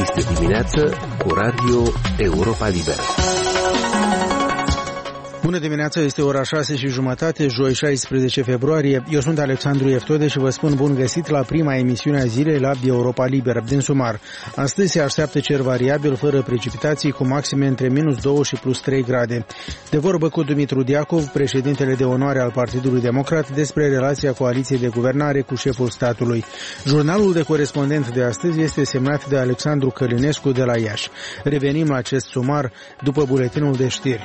Este dimineață cu Radio Europa Liberă. Bună dimineața, este ora 6:30, joi 16 februarie. Eu sunt Alexandru Eftode și vă spun bun găsit la prima emisiune a zilei la Europa Liberă. Din sumar, astăzi se așteaptă cer variabil, fără precipitații, cu maxime între -2 și +3 grade. De vorbă cu Dumitru Diacov, președintele de onoare al Partidului Democrat, despre relația coaliției de guvernare cu șeful statului. Jurnalul de corespondent de astăzi este semnat de Alexandru Călinescu de la Iași. Revenim la acest sumar după buletinul de știri.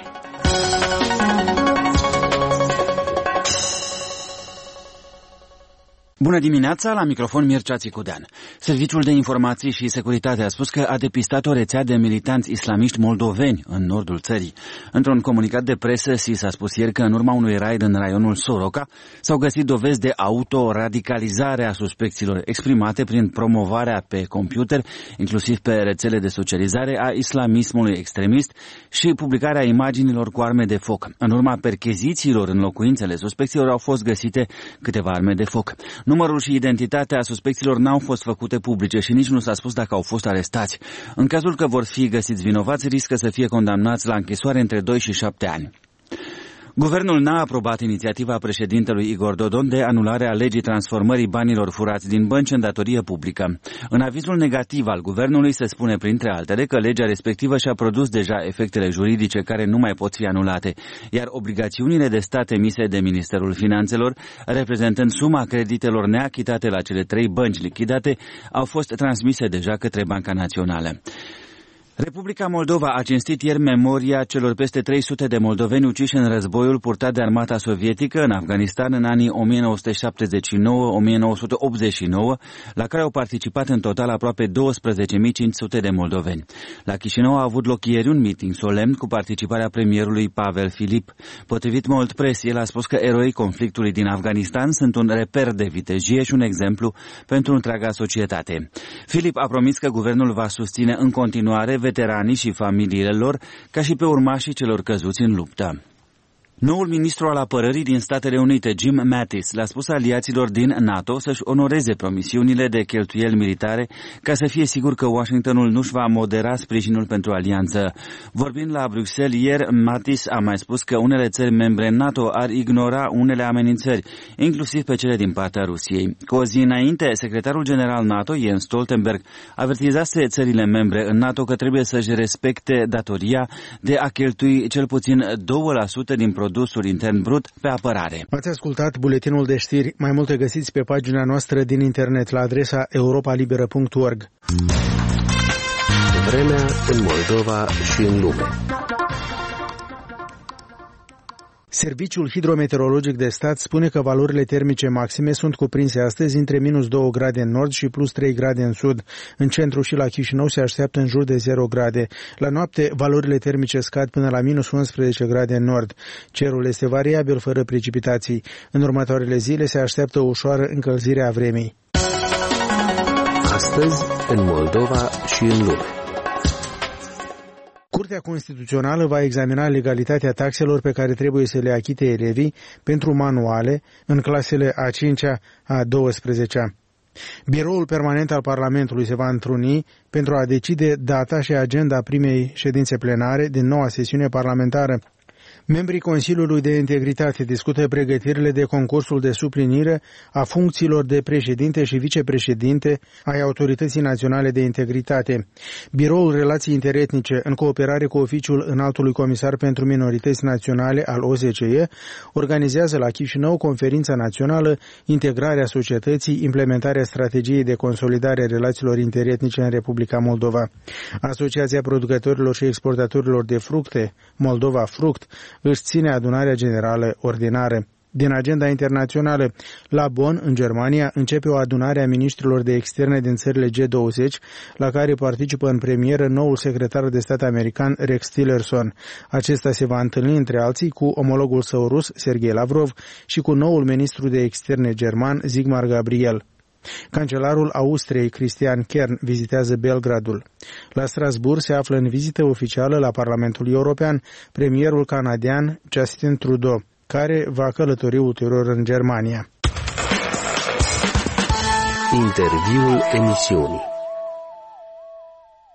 Bună dimineața, la microfon Mircea Țicudean. Serviciul de Informații și Securitate a spus că a depistat o rețea de militanți islamiști moldoveni în nordul țării. Într-un comunicat de presă, SIS a spus ieri că în urma unui raid în raionul Soroca s-au găsit dovezi de autoradicalizare a suspecților exprimate prin promovarea pe computer, inclusiv pe rețele de socializare, a islamismului extremist și publicarea imaginilor cu arme de foc. În urma perchezițiilor în locuințele suspecților au fost găsite câteva arme de foc. Numărul și identitatea suspecților n-au fost făcute publice și nici nu s-a spus dacă au fost arestați. În cazul că vor fi găsiți vinovați, riscă să fie condamnați la închisoare între 2 și 7 ani. Guvernul n-a aprobat inițiativa președintelui Igor Dodon de anulare a legii transformării banilor furați din bănci în datorie publică. În avizul negativ al guvernului se spune, printre altele, că legea respectivă și-a produs deja efectele juridice care nu mai pot fi anulate, iar obligațiunile de stat emise de Ministerul Finanțelor, reprezentând suma creditelor neachitate la cele 3 bănci lichidate, au fost transmise deja către Banca Națională. Republica Moldova a cinstit ieri memoria celor peste 300 de moldoveni uciși în războiul purtat de armata sovietică în Afganistan în anii 1979-1989, la care au participat în total aproape 12.500 de moldoveni. La Chișinău a avut loc ieri un meeting solemn cu participarea premierului Pavel Filip. Potrivit Mold Press, el a spus că eroii conflictului din Afganistan sunt un reper de vitejie și un exemplu pentru întreaga societate. Filip a promis că guvernul va susține în continuare veteranii și familiile lor, ca și pe urmașii celor căzuți în luptă. Noul ministru al apărării din Statele Unite, Jim Mattis, le-a spus aliaților din NATO să-și onoreze promisiunile de cheltuieli militare ca să fie sigur că Washingtonul nu-și va modera sprijinul pentru alianță. Vorbind la Bruxelles ieri, Mattis a mai spus că unele țări membre NATO ar ignora unele amenințări, inclusiv pe cele din partea Rusiei. Cu o zi înainte, secretarul general NATO, Jens Stoltenberg, avertizase țările membre în NATO că trebuie să-și respecte datoria de a cheltui cel puțin 2% din produsul intern brut pe apărare. Ați ascultat buletinul de știri. Mai multe găsiți pe pagina noastră din internet la adresa europalibera.org. Vremea în Moldova și în lume. Serviciul Hidrometeorologic de Stat spune că valorile termice maxime sunt cuprinse astăzi între -2 grade în nord și +3 grade în sud. În centru și la Chișinău se așteaptă în jur de 0 grade. La noapte, valorile termice scad până la -11 grade în nord. Cerul este variabil, fără precipitații. În următoarele zile se așteaptă o ușoară încălzire a vremii. Astăzi, în Moldova și în lume. Curtea Constituțională va examina legalitatea taxelor pe care trebuie să le achite elevii pentru manuale în clasele a 5-a, a 12-a. Biroul permanent al Parlamentului se va întruni pentru a decide data și agenda primei ședințe plenare din noua sesiune parlamentară. Membrii Consiliului de Integritate discută pregătirile de concursul de suplinire a funcțiilor de președinte și vicepreședinte ai Autorității Naționale de Integritate. Biroul Relații Interetnice, în cooperare cu Oficiul Înaltului Comisar pentru Minorități Naționale al OSCE, organizează la Chișinău Conferința Națională Integrarea Societății, implementarea strategiei de consolidare a relațiilor interetnice în Republica Moldova. Asociația Producătorilor și Exportatorilor de Fructe, Moldova Fruct, își ține adunarea generală ordinară. Din agenda internațională, la Bonn, în Germania, începe o adunare a miniștrilor de externe din țările G20, la care participă în premieră noul secretar de stat american Rex Tillerson. Acesta se va întâlni, între alții, cu omologul său rus, Sergei Lavrov, și cu noul ministru de externe german, Sigmar Gabriel. Cancelarul Austriei, Christian Kern, vizitează Belgradul. La Strasbourg se află în vizită oficială la Parlamentul European premierul canadian Justin Trudeau, care va călători ulterior în Germania. Interviul emisiunii.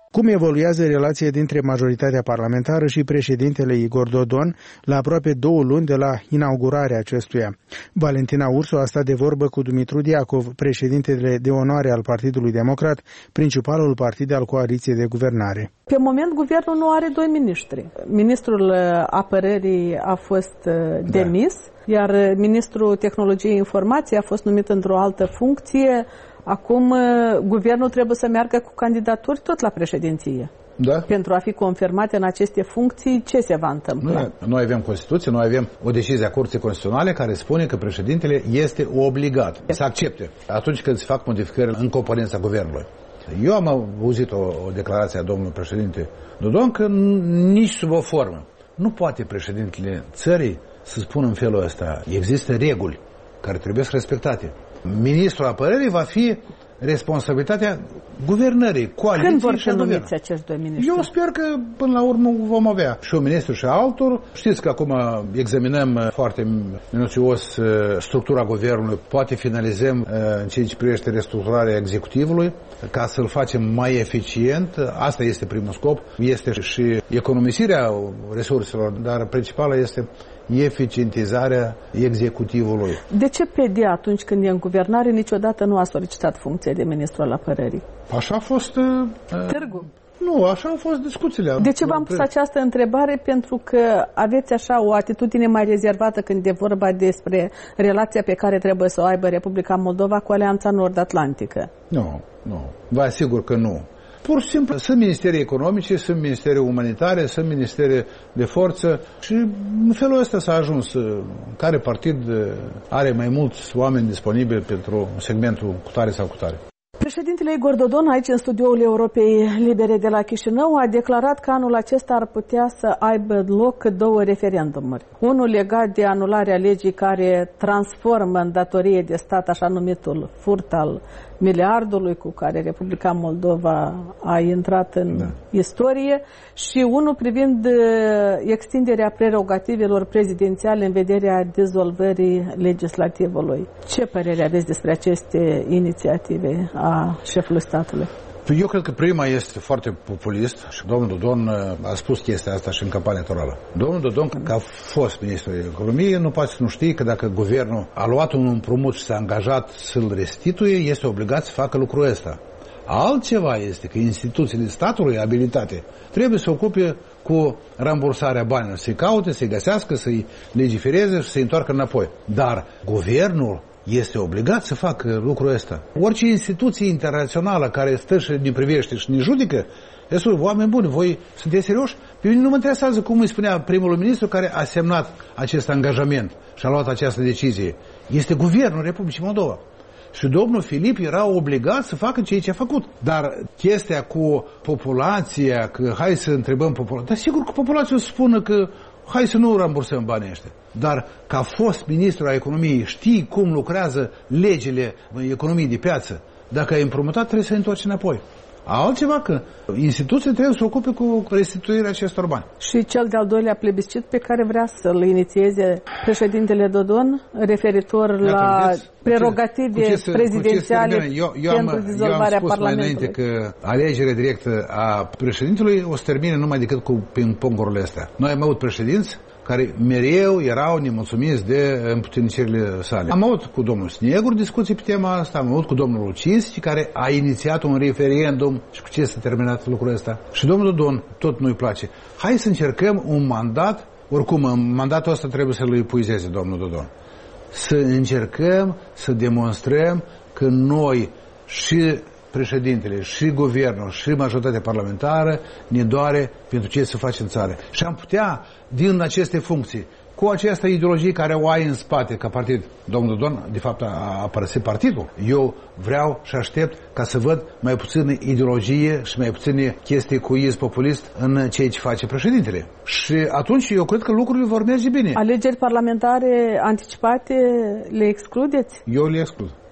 Cum evoluează relația dintre majoritatea parlamentară și președintele Igor Dodon la aproape 2 luni de la inaugurarea acestuia? Valentina Ursu a stat de vorbă cu Dumitru Diacov, președintele de onoare al Partidului Democrat, principalul partid al coaliției de guvernare. Pe moment, guvernul nu are 2 miniștri. Ministrul apărării a fost demis, iar ministrul tehnologiei informației a fost numit într-o altă funcție. Acum, guvernul trebuie să meargă cu candidaturi tot la președinție. Da? Pentru a fi confirmate în aceste funcții, ce se va întâmpla? Noi avem Constituție, noi avem o decizie a Curții Constituționale care spune că președintele este obligat să accepte atunci când se fac modificări în componența guvernului. Eu am auzit o declarație a domnului președinte Dodon că nici sub o formă nu poate președintele țării să spună în felul ăsta. Există reguli care trebuie să respectate. Ministrul apărării va fi responsabilitatea guvernării, coaliției. Când vor și fi numiți acești 2 miniștri? Eu sper că până la urmă vom avea și un ministru și altul. Știți că acum examinăm foarte minuțios structura guvernului, poate finalizăm în ceea ce privește restructurarea executivului ca să-l facem mai eficient. Asta este primul scop. Este și economisirea resurselor, dar principala este eficientizarea executivului. De ce PD atunci când e în guvernare niciodată nu a solicitat funcția de ministru al apărării? Așa a fost... Târgu. Nu, așa au fost discuțiile. De ce v-am pus această întrebare? Pentru că aveți așa o atitudine mai rezervată când e vorba despre relația pe care trebuie să o aibă Republica Moldova cu Alianța Nord-Atlantică. Nu. Vă asigur că nu. Pur și simplu sunt ministerii economice, sunt ministerii umanitare, sunt ministerii de forță și în felul ăsta s-a ajuns. Care partid are mai mulți oameni disponibili pentru segmentul cutare sau cutare? Președintele Igor Dodon, aici în studioul Europei Libere de la Chișinău, a declarat că anul acesta ar putea să aibă loc 2 referendumuri. Unul legat de anularea legii care transformă în datorie de stat așa numitul furt al miliardului cu care Republica Moldova a intrat în istorie și unul privind extinderea prerogativelor prezidențiale în vederea dizolvării legislativului. Ce părere aveți despre aceste inițiative a șefului statului? Eu cred că prima este foarte populist și domnul Dodon a spus chestia asta și în campania electorală. Domnul Dodon, că a fost ministrul economiei, nu poate să nu știe că dacă guvernul a luat un împrumut și s-a angajat să-l restituie, este obligat să facă lucrul ăsta. Altceva este că instituțiile statului abilitate trebuie să ocupe cu rambursarea banilor, să-i caute, să-i găsească, să-i legifereze și să-i întoarcă înapoi. Dar guvernul este obligat să facă lucrul ăsta. Orice instituție internațională care stă și ne privește și ne judecă, este oameni buni, voi sunteți serioși? Pe mine nu mă interesează cum îi spunea primul ministru care a semnat acest angajament și a luat această decizie. Este guvernul Republicii Moldova. Și domnul Filip era obligat să facă ceea ce a făcut. Dar chestia cu populația, că hai să întrebăm populația, dar sigur că populația o să spună că hai să nu rambursăm banii ăștia. Dar ca fost ministru al economiei, știi cum lucrează legile economiei de piață. Dacă ai împrumutat, trebuie să întorci înapoi. Altceva că instituția trebuie să se ocupe cu restituirea acestor bani. Și cel de-al doilea plebiscit pe care vrea să-l inițieze președintele Dodon, referitor la prerogative prezidențiale pentru dizolvarea Parlamentului. Eu am spus mai înainte că alegerea directă a președintelui o să termine numai decât cu ping-pongurile astea. Noi am avut președinți care mereu erau nemulțumiți de împuternicirile sale. Am avut cu domnul Snegru discuții pe tema asta, am avut cu domnul Lucinski, care a inițiat un referendum și cu ce s-a terminat lucrul ăsta. Și domnul Dodon, tot nu-i place. Hai să încercăm un mandat, oricum mandatul ăsta trebuie să-l epuizeze domnul Dodon. Să încercăm să demonstrăm că noi și președintele, și guvernul, și majoritatea parlamentară ne doare pentru ce se face în țară. Și am putea, din aceste funcții, cu această ideologie care o ai în spate ca partid, domnul Dodon, de fapt, a părăsit partidul. Eu vreau și aștept ca să văd mai puțină ideologie și mai puține chestii cu iz populist în ceea ce face președintele. Și atunci eu cred că lucrurile vor merge bine. Alegeri parlamentare anticipate le excludeți? Eu le exclud.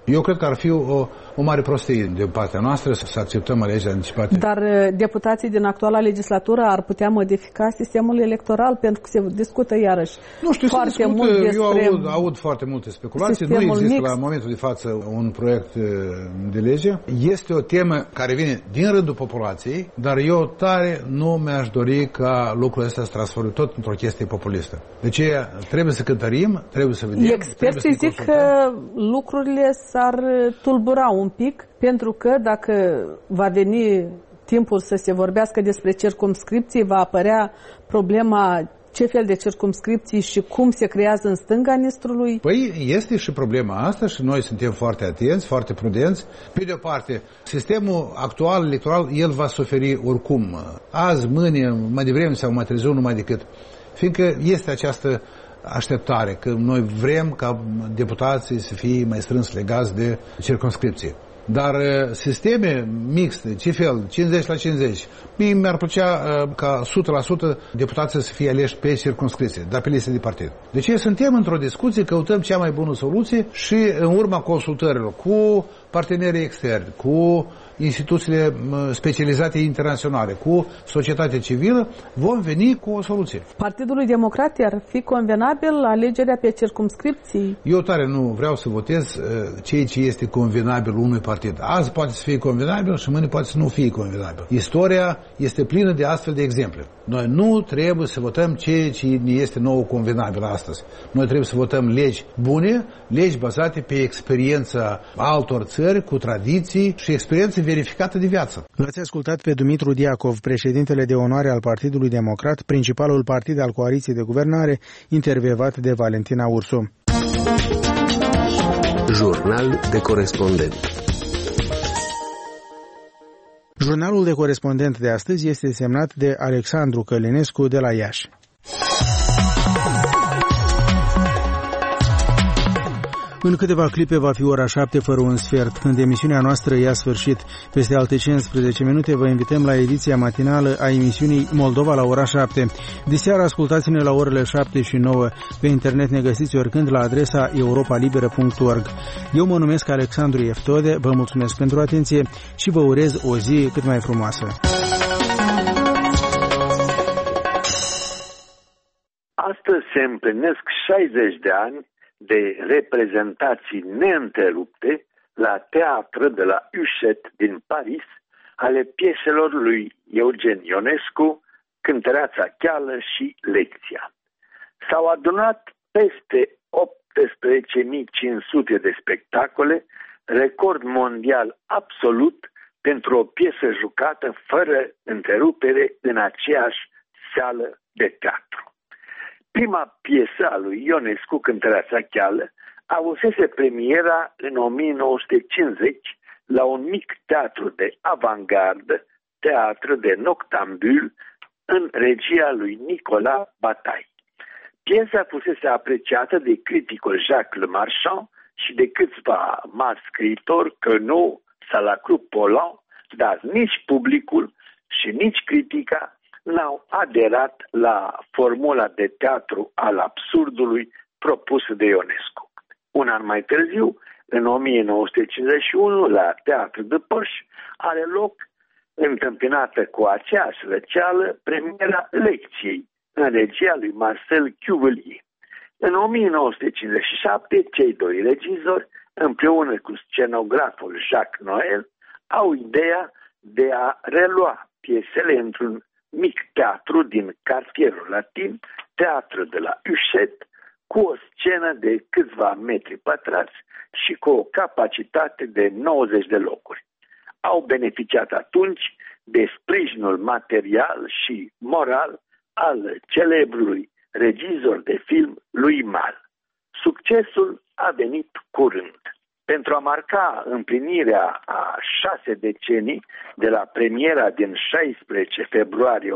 Eu cred că ar fi o mare prostie de partea noastră să acceptăm alegeri anticipate. Dar deputații din actuala legislatură ar putea modifica sistemul electoral, pentru că se discută iarăși foarte mult despre... Eu aud foarte multe speculații. Nu există la momentul de față un proiect de lege. Este o temă care vine din rândul populației, dar eu tare nu mi-aș dori ca lucrul ăsta să transforme tot într-o chestie populistă. Deci trebuie să cântărim, trebuie să vedem. Experții zic că lucrurile s-ar tulbura un pic, pentru că dacă va veni timpul să se vorbească despre circumscripții, va apărea problema ce fel de circumscripții și cum se creează în stânga Nistrului. Păi este și problema asta și noi suntem foarte atenți, foarte prudenți. Pe de o parte, sistemul actual electoral, el va suferi oricum. Azi, mâine, mai devreme sau mai târziu, numai decât. Fiindcă este această așteptare, că noi vrem ca deputații să fie mai strâns legați de circumscripție. Dar sisteme mixte, ce fel, 50 la 50, mie mi-ar plăcea ca 100% deputații să fie aleși pe circumscripție, dar pe liste de partid. Deci suntem într-o discuție, căutăm cea mai bună soluție și în urma consultărilor cu partenerii externi, cu instituțiile specializate internaționale, cu societatea civilă, vom veni cu o soluție. Partidului Democrat ar fi convenabil alegerea pe circumscripții? Eu tare nu vreau să votez ceea ce este convenabil unui partid. Azi poate să fie convenabil și mâine poate să nu fie convenabil. Istoria este plină de astfel de exemple. Noi nu trebuie să votăm ceea ce ne este nou convenabil astăzi. Noi trebuie să votăm legi bune, legi bazate pe experiența altor țări, cu tradiții și experiență verificată de viață. L-ați ascultat pe Dumitru Diacov, președintele de onoare al Partidului Democrat, principalul partid al coaliției de guvernare, intervievat de Valentina Ursu. Jurnal de corespondent. Jurnalul de corespondent de astăzi este semnat de Alexandru Călinescu de la Iași. În câteva clipe va fi ora 7 fără un sfert. Când emisiunea noastră ia sfârșit, peste alte 15 minute vă invităm la ediția matinală a emisiunii Moldova la ora 7. Diseară ascultați-ne la orele 7 și 9. Pe internet ne găsiți oricând la adresa europalibera.org. Eu mă numesc Alexandru Eftode, vă mulțumesc pentru atenție și vă urez o zi cât mai frumoasă. Astăzi se împlinesc 60 de ani de reprezentații neîntrerupte la teatru de la Ușet din Paris ale pieselor lui Eugen Ionescu, Cântăreața Cheală și Lecția. S-au adunat peste 18.500 de spectacole, record mondial absolut pentru o piesă jucată fără întrerupere în aceeași sală de teatru. Prima piesă a lui Ionescu, Cântăreața Cheală, avusese premiera în 1950 la un mic teatru de avantgardă, teatru de noctambul, în regia lui Nicolas Bataille. Piesa fusese apreciată de criticul Jacques Le Marchand și de câțiva mari scriitori, Queneau, Salacrou, Pollan, dar nici publicul și nici critica n-au aderat la formula de teatru al absurdului propusă de Ionescu. Un an mai târziu, în 1951, la Teatru de Păș, are loc, întâmpinată cu aceeași răceală, premiera Lecției, în regia lui Marcel Cuvelier. În 1957, cei doi regizori, împreună cu scenograful Jacques Noël, au ideea de a relua piesele într-un mic teatru din cartierul latin, Teatru de la Ușet, cu o scenă de câțiva metri pătrați și cu o capacitate de 90 de locuri. Au beneficiat atunci de sprijinul material și moral al celebrului regizor de film lui Mal. Succesul a venit curând. Pentru a marca împlinirea a 6 decenii de la premiera din 16 februarie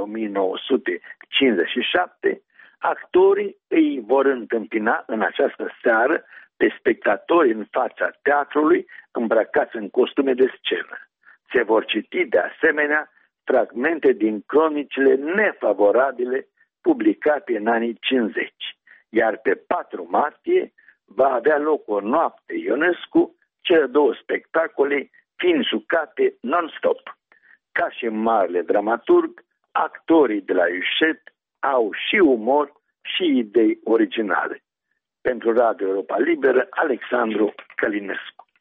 1957, actorii îi vor întâmpina în această seară pe spectatori în fața teatrului îmbrăcați în costume de scenă. Se vor citi de asemenea fragmente din cronicile nefavorabile publicate în anii 50, iar pe 4 martie va avea loc o noapte Ionescu cele două spectacole fiind jucate non-stop. Ca și marele dramaturg, actorii de la Iușet au și umor și idei originale. Pentru Radio Europa Liberă, Alexandru Călinescu.